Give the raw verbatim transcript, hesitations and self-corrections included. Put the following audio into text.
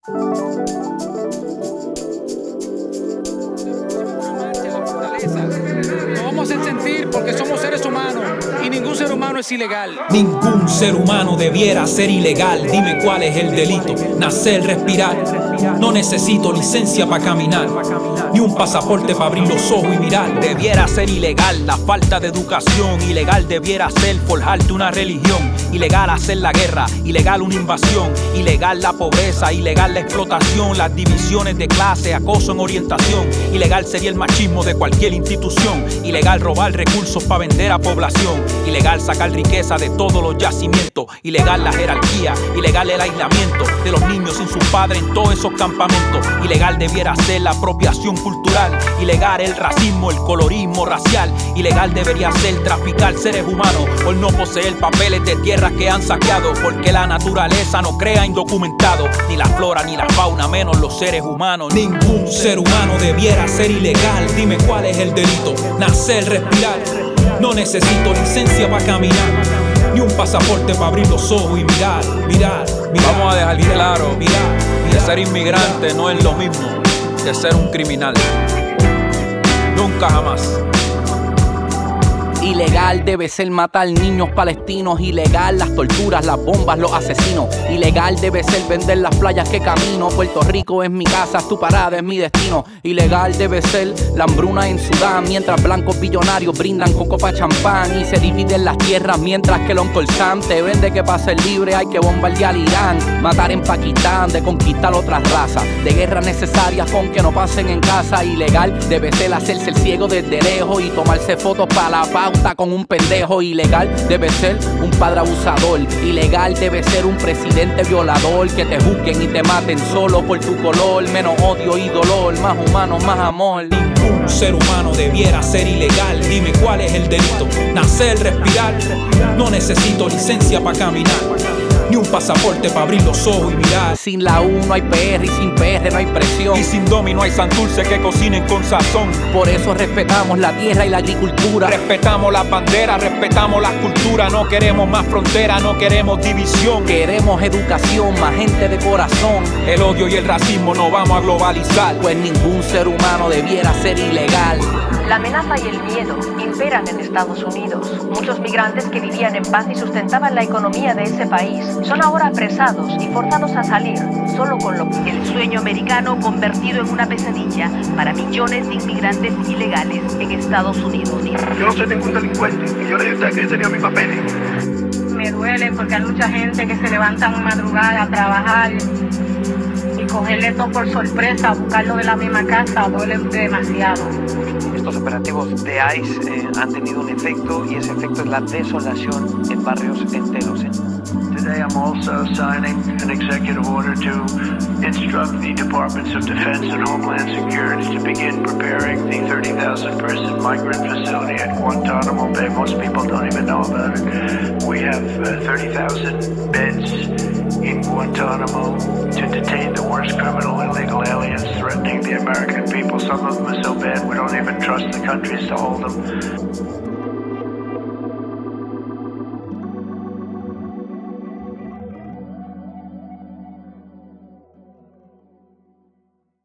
Nos vamos a hacer sentir porque somos seres humanos y ningún ser humano es ilegal. Ningún ser humano debiera ser ilegal. Dime cuál es el delito. Nacer, respirar. No necesito licencia para caminar, ni un pasaporte para abrir los ojos y mirar. Debiera ser ilegal la falta de educación. Ilegal debiera ser forjarte una religión. Ilegal hacer la guerra. Ilegal una invasión. Ilegal la pobreza. Ilegal la explotación. Las divisiones de clase, acoso en orientación. Ilegal sería el machismo de cualquier institución. Ilegal robar recursos para vender a población. Ilegal sacar riqueza de todos los yacimientos. Ilegal la jerarquía. Ilegal el aislamiento de los niños sin sus padres en todos esos campamentos. Ilegal debiera ser la apropiación cultural. Ilegal el racismo, el colorismo racial. Ilegal debería ser traficar seres humanos por no poseer papeles de tierras que han saqueado. Porque la naturaleza no crea indocumentados, ni la flora ni la fauna, menos los seres humanos. Ningún ser humano debiera ser ilegal. Dime cuál es el delito. Nacer, respirar. No necesito licencia para caminar, ni un pasaporte para abrir los ojos y mirar, mirar, mirar. Vamos a dejar mirar, claro mirar, mirar, que ser inmigrante no es lo mismo que ser un criminal. Nunca jamás. Ilegal debe ser matar niños palestinos. Ilegal las torturas, las bombas, los asesinos. Ilegal debe ser vender las playas que camino. Puerto Rico es mi casa, es tu parada, es mi destino. Ilegal debe ser la hambruna en Sudán, mientras blancos billonarios brindan con copa champán y se dividen las tierras, mientras que el Uncle Sam te vende que para ser libre hay que bombardear Irán, matar en Pakistán, de conquistar otras razas, de guerras necesarias con que no pasen en casa. Ilegal debe ser hacerse el ciego desde lejos y tomarse fotos para la pauta con un pendejo. Ilegal debe ser un padre abusador. Ilegal debe ser un presidente violador, que te juzguen y te maten solo por tu color. Menos odio y dolor, más humano, más amor. Ningún ser humano debiera ser ilegal. Dime cuál es el delito. Nacer, respirar. No necesito licencia para caminar, ni un pasaporte para abrir los ojos y mirar. Sin la U no hay P R y sin P R no hay presión. Y sin Domi no hay Santurce que cocinen con sazón. Por eso respetamos la tierra y la agricultura. Respetamos las banderas, respetamos las culturas. No queremos más frontera, no queremos división. Queremos educación, más gente de corazón. El odio y el racismo no vamos a globalizar, pues ningún ser humano debiera ser ilegal. La amenaza y el miedo imperan en Estados Unidos. Muchos migrantes que vivían en paz y sustentaban la economía de ese país son ahora apresados y forzados a salir, solo con lo que el sueño americano convertido en una pesadilla para millones de inmigrantes ilegales en Estados Unidos. Yo no soy ningún delincuente, y yo le dije que yo tenía mis papeles. Me duele porque hay mucha gente que se levanta en madrugada a trabajar y cogerle todo por sorpresa, buscarlo de la misma casa, duele demasiado. Estos operativos de ICE eh, han tenido un efecto, y ese efecto es la desolación en barrios enteros. ¿eh? Today I'm also signing an executive order to instruct the Departments of Defense and Homeland Security to begin preparing the thirty thousand person migrant facility at Guantanamo Bay. Most people don't even know about it. We have uh, thirty thousand beds in Guantanamo to detain the worst criminal illegal aliens threatening the American people. Some of them are so bad we don't even trust the countries to hold them.